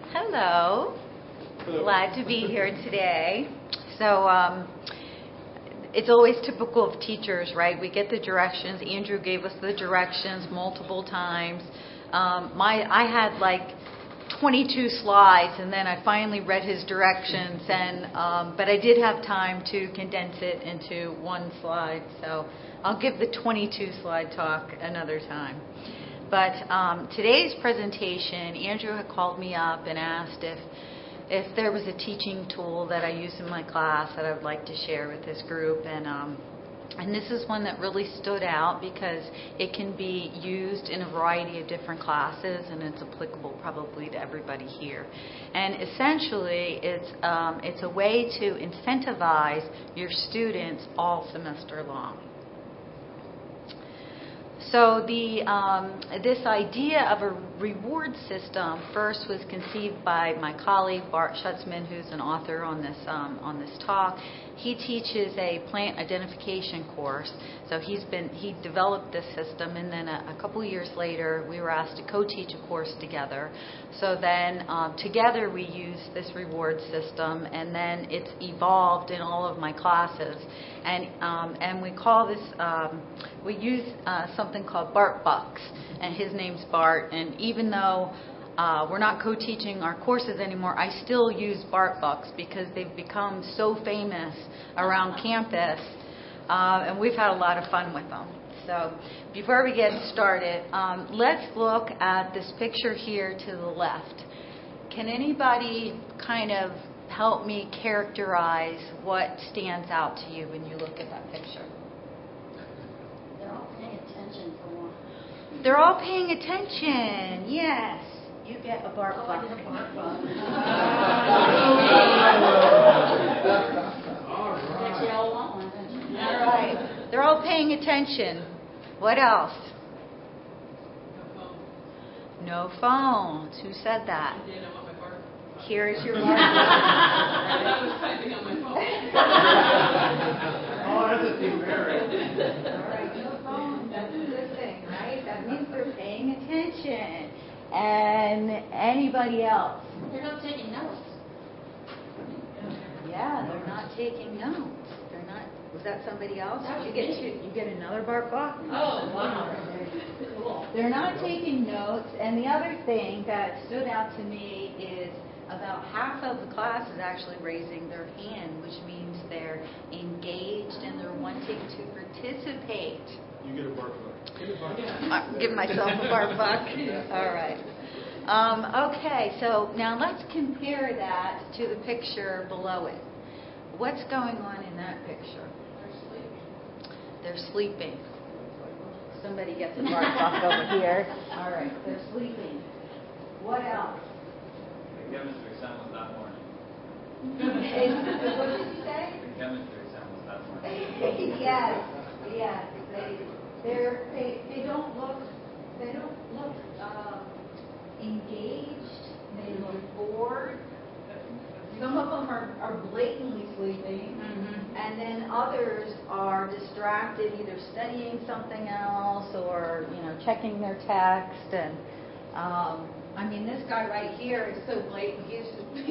Hello. Hello. Glad to be here today. So it's always typical of teachers, right? We get the directions. Andrew gave us the directions multiple times. I had like 22 slides, and then I finally read his directions, but I did have time to condense it into one slide. So I'll give the 22 slide talk another time. But today's presentation, Andrew had called me up and asked if there was a teaching tool that I use in my class that I would like to share with this group. And this is one that really stood out because it can be used in a variety of different classes, and it's applicable probably to everybody here. And essentially, it's a way to incentivize your students all semester long. So this idea of a reward system first was conceived by my colleague Bart Schutzman, who's an author on this talk. He teaches a plant identification course. So he developed this system, and then a couple years later, we were asked to co-teach a course together. So then together we use this reward system, and then it's evolved in all of my classes. And we call this we use something called Bart Bucks, and his name's Bart. And even though we're not co-teaching our courses anymore, I still use Bart Bucks because they've become so famous around campus, and we've had a lot of fun with them. So before we get started, let's look at this picture here to the left. Can anybody kind of help me characterize what stands out to you when you look at that picture? They're all paying attention for one. They're all paying attention. Yes. You get a Bart Buck. I get a Bart Buck. Bet you all want one, don't you? All right. They're all paying attention. What else? No phones. Who said that? Here is your Bart Buck. I was typing on my phone. Oh, that's a team Mary. All right. No phones. That's a good thing, right? That means they're paying attention. And anybody else? They're not taking notes. Yeah, they're not taking notes. They're not. Was that somebody else? That was You get me. you get another Bart Buck? Oh, wow. Cool. They're not taking notes. And the other thing that stood out to me is about half of the class is actually raising their hand, which means they're engaged and they're wanting to participate. You get a Bart Buck. Give myself a Bart Buck. All right. Okay, so now let's compare that to the picture below it. What's going on in that picture? They're sleeping. Somebody gets a Bart Buck over here. All right, they're sleeping. What else? The chemistry exam was that morning. What did you say? The chemistry exam was that morning. Yes. They don't look engaged. They look bored. Some of them are blatantly sleeping, and then others are distracted, either studying something else or checking their text. And this guy right here is so blatant. He's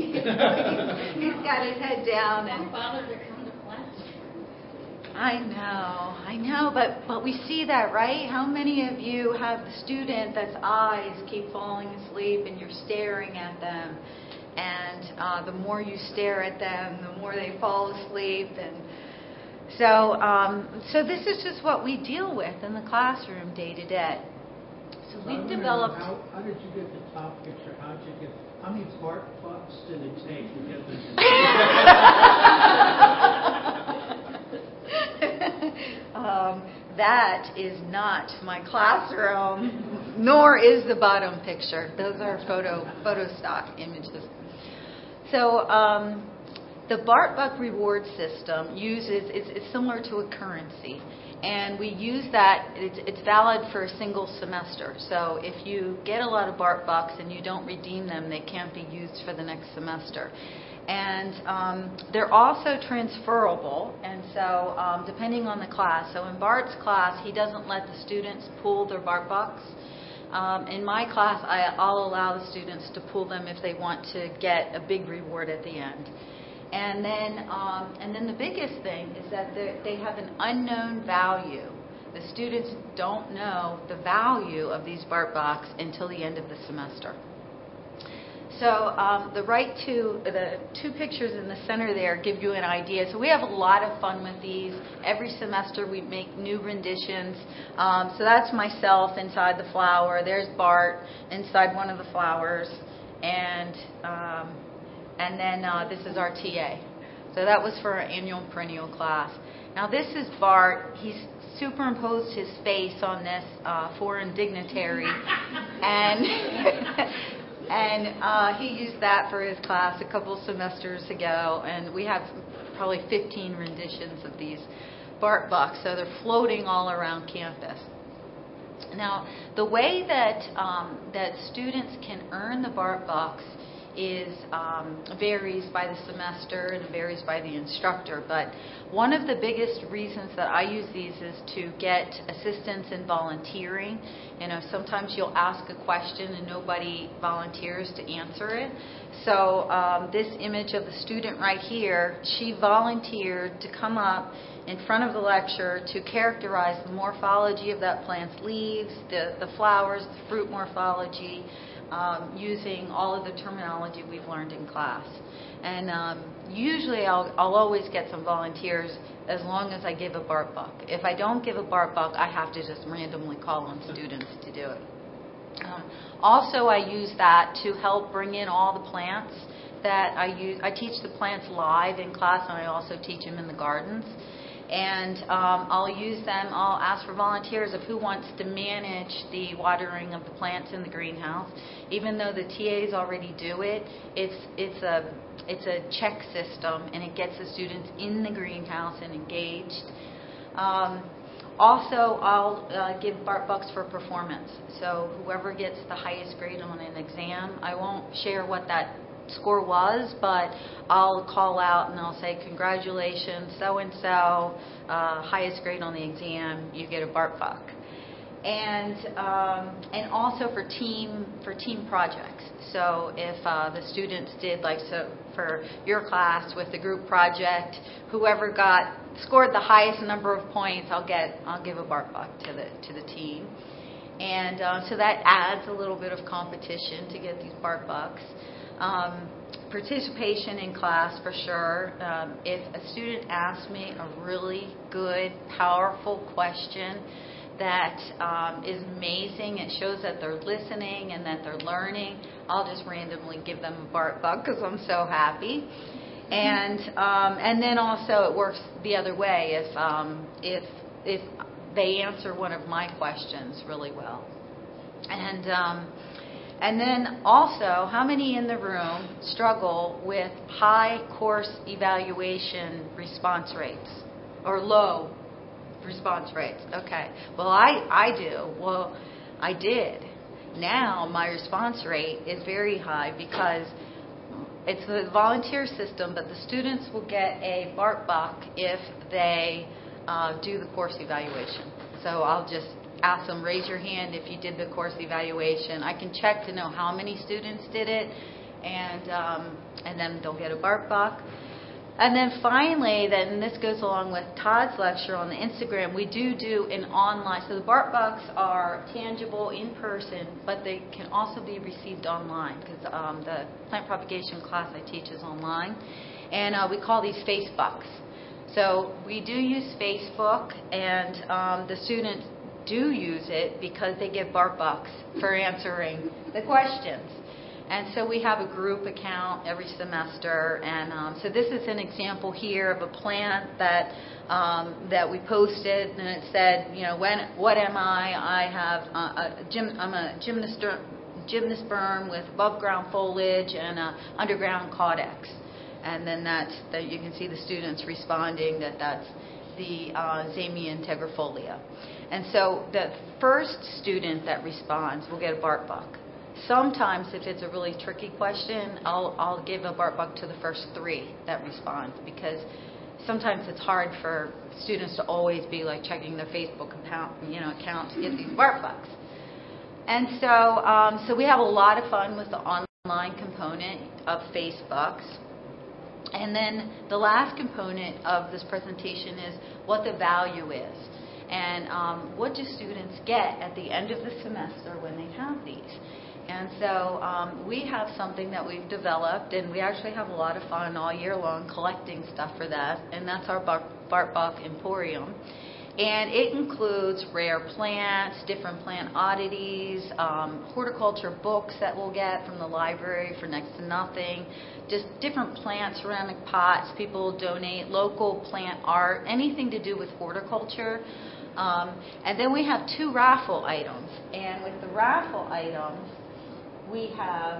got his head down and. Don't bother to come to class. I know, but we see that, right? How many of you have the student that's eyes keep falling asleep and you're staring at them, and the more you stare at them, the more they fall asleep, and so this is just what we deal with in the classroom day to day. So we've developed. How did you get the top picture? How many Bart Bucks did it take to get this? That is not my classroom, nor is the bottom picture. Those are photo stock images. So the Bart Buck reward system it's similar to a currency, and we use that. It's valid for a single semester. So if you get a lot of Bart Bucks and you don't redeem them, they can't be used for the next semester. And they're also transferable, and so depending on the class. So in Bart's class, he doesn't let the students pool their Bart Bucks. In my class, I'll allow the students to pull them if they want to get a big reward at the end. And then the biggest thing is that they have an unknown value. The students don't know the value of these BART box until the end of the semester. So the two pictures in the center there give you an idea. So we have a lot of fun with these. Every semester we make new renditions. So that's myself inside the flower. There's Bart inside one of the flowers. And then this is our TA. So that was for our annual perennial class. Now this is Bart. He's superimposed his face on this foreign dignitary. And he used that for his class a couple semesters ago, and we have probably 15 renditions of these BART bucks, so they're floating all around campus. Now, the way that students can earn the BART bucks varies by the semester and varies by the instructor, but one of the biggest reasons that I use these is to get assistance in volunteering. You know, sometimes you'll ask a question and nobody volunteers to answer it. So this image of the student right here, she volunteered to come up in front of the lecturer to characterize the morphology of that plant's leaves, the flowers, the fruit morphology, using all of the terminology we've learned in class. And usually I'll always get some volunteers as long as I give a BART buck. If I don't give a BART buck, I have to just randomly call on students to do it. Also, I use that to help bring in all the plants that I use. I teach the plants live in class, and I also teach them in the gardens. And I'll use them. I'll ask for volunteers of who wants to manage the watering of the plants in the greenhouse. Even though the TAs already do it, it's a check system, and it gets the students in the greenhouse and engaged. Also, I'll give BART bucks for performance. So whoever gets the highest grade on an exam, I won't share what that score was, but I'll call out and I'll say, congratulations, so-and-so, highest grade on the exam, you get a BART buck. And also for team projects. So if the students did, like, so for your class with the group project, whoever scored the highest number of points, I'll give a BART buck to the team. And so that adds a little bit of competition to get these BART bucks. Participation in class, for sure. If a student asks me a really good, powerful question that is amazing, it shows that they're listening and that they're learning, I'll just randomly give them a BART buck because I'm so happy. And then also it works the other way if they answer one of my questions really well. And then also, how many in the room struggle with high course evaluation response rates or low response rates? Okay. Well, I do. Well, I did. Now my response rate is very high because it's the volunteer system, but the students will get a BART buck if they do the course evaluation. So I'll just ask them, raise your hand if you did the course evaluation. I can check to know how many students did it, and then they'll get a BART buck. And then finally, then this goes along with Todd's lecture on the Instagram, we do an online. So the BART bucks are tangible in person, but they can also be received online because the plant propagation class I teach is online. And we call these Facebucks. So we do use Facebook, and the students do use it because they get BART bucks for answering the questions. And so we have a group account every semester, and so this is an example here of a plant that we posted, and it said, you know, what am I? I have I'm a gymnosperm with above ground foliage and underground caudex. And then you can see the students responding that's the Zamia integrifolia. And so the first student that responds will get a BART buck. Sometimes, if it's a really tricky question, I'll give a BART buck to the first 3 that respond, because sometimes it's hard for students to always be like checking their Facebook account to get these BART bucks. And so we have a lot of fun with the online component of FaceBucks. And then the last component of this presentation is what the value is. And what do students get at the end of the semester when they have these? And so we have something that we've developed, and we actually have a lot of fun all year long collecting stuff for that, and that's our Bart Buck Emporium. And it includes rare plants, different plant oddities, horticulture books that we'll get from the library for next to nothing, just different plants, ceramic pots, people donate, local plant art, anything to do with horticulture. And then we have 2 raffle items. And with the raffle items, we have,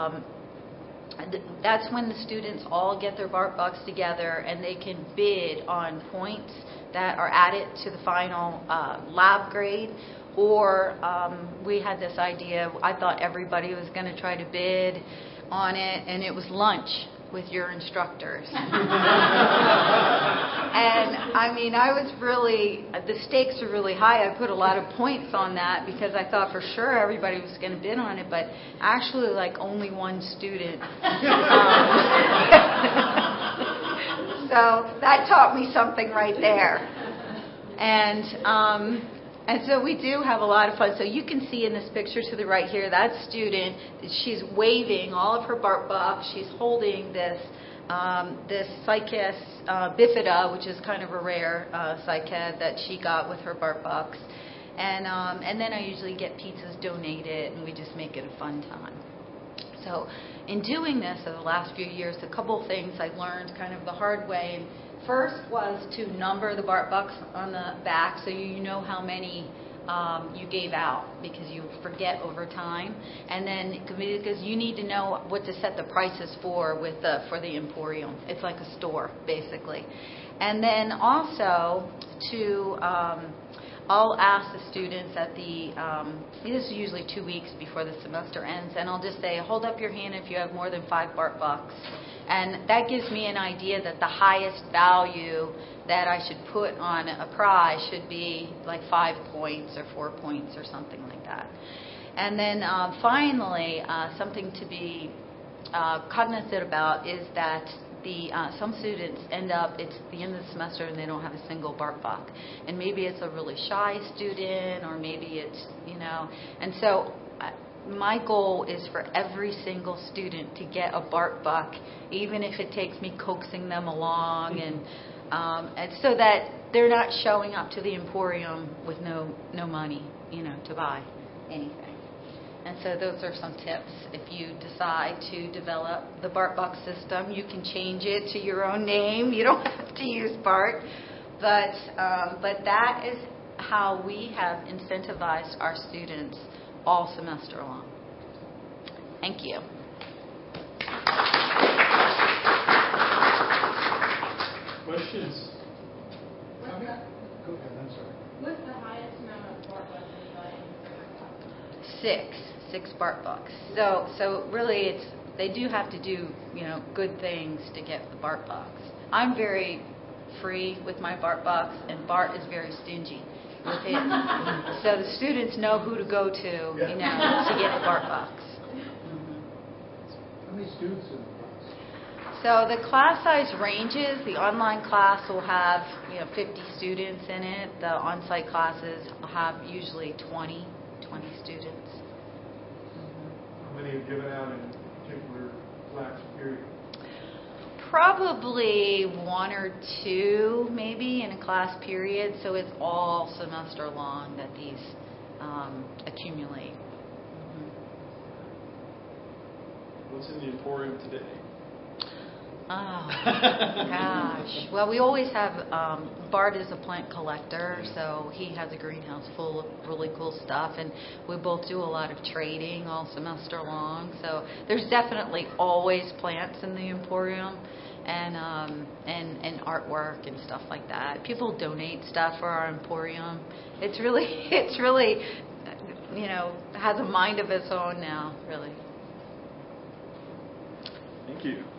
that's when the students all get their Bart Bucks together and they can bid on points that are added to the final lab grade. Or we had this idea, I thought everybody was going to try to bid on it, and it was lunch with your instructors. And I mean, I was really, the stakes are really high. I put a lot of points on that because I thought for sure everybody was going to bid on it, but actually like only one student. So that taught me something right there. And so we do have a lot of fun. So you can see in this picture to the right here, that student, she's waving all of her Bart Bucks. She's holding this Cycas bifida, which is kind of a rare cycad that she got with her Bart Bucks. And then I usually get pizzas donated, and we just make it a fun time. So in doing this over the last few years, a couple things I learned kind of the hard way. First was to number the Bart Bucks on the back so you know how many you gave out, because you forget over time. And then because you need to know what to set the prices for for the Emporium. It's like a store, basically. And then also to I'll ask the students at this is usually 2 weeks before the semester ends, and I'll just say, hold up your hand if you have more than 5 Bart Bucks. And that gives me an idea that the highest value that I should put on a prize should be like 5 points or 4 points or something like that. And then finally, something to be cognizant about is that some students end up, it's the end of the semester and they don't have a single Bart Buck. And maybe it's a really shy student, or maybe it's, and so my goal is for every single student to get a Bart Buck, even if it takes me coaxing them along, and so that they're not showing up to the Emporium with no money, to buy anything. And so those are some tips. If you decide to develop the Bart Buck system, you can change it to your own name. You don't have to use Bart. But that is how we have incentivized our students all semester long. Thank you. Questions? Go ahead, I'm sorry. What's the highest amount of Bart Bucks anybody? 6 Bart Bucks. So really, they do have to do good things to get the Bart Bucks. I'm very free with my Bart Bucks, and Bart is very stingy with it. So the students know who to go to, to get the Bart Bucks. How many students in the class? So the class size ranges. The online class will have 50 students in it. The on-site classes will have usually 20 students. How many have given out in a particular class period? Probably 1 or 2, maybe, in a class period. So it's all semester long that these accumulate. What's in the Emporium today? Oh, gosh. Well, we always have, Bart is a plant collector, so he has a greenhouse full of really cool stuff, and we both do a lot of trading all semester long. So there's definitely always plants in the Emporium, and artwork and stuff like that. People donate stuff for our Emporium. It's really, has a mind of its own now, really. Thank you.